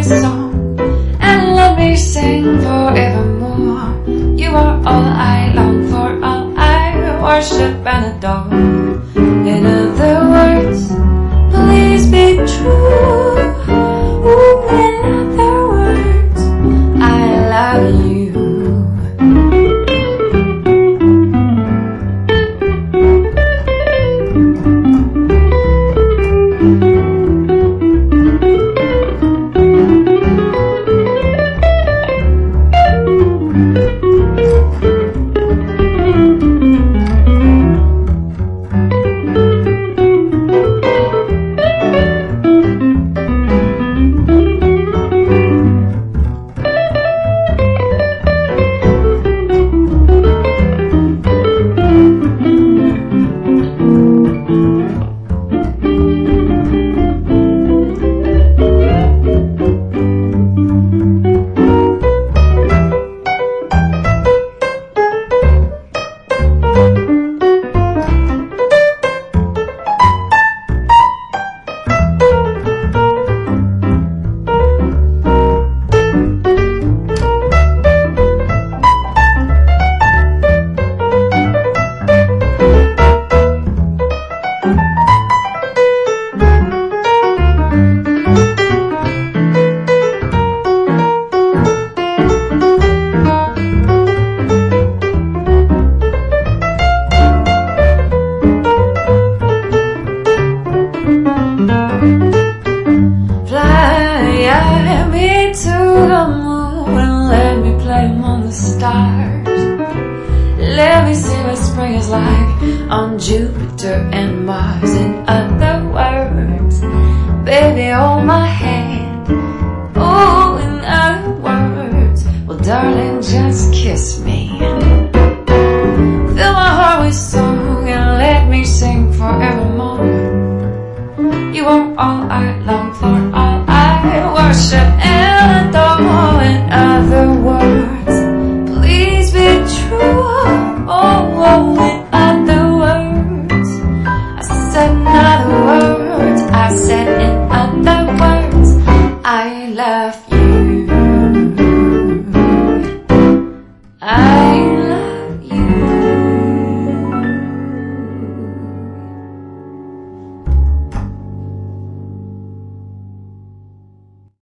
song and let me sing forevermore. You are all I long for, all I worship and adore. In other words, please be true. Ooh, in other words, I love you. Fly me to the moon and let me play among the stars. Let me see what spring is like on Jupiter and Mars. In other words, baby, hold my hand. Oh, in other words, well, darling, just kiss me. Fill my heart with song and let me sing forevermore. You are all I long for, all I worship and adore. In other words, please be true. Oh, in other words, I said in other words, I said in other words, I love you.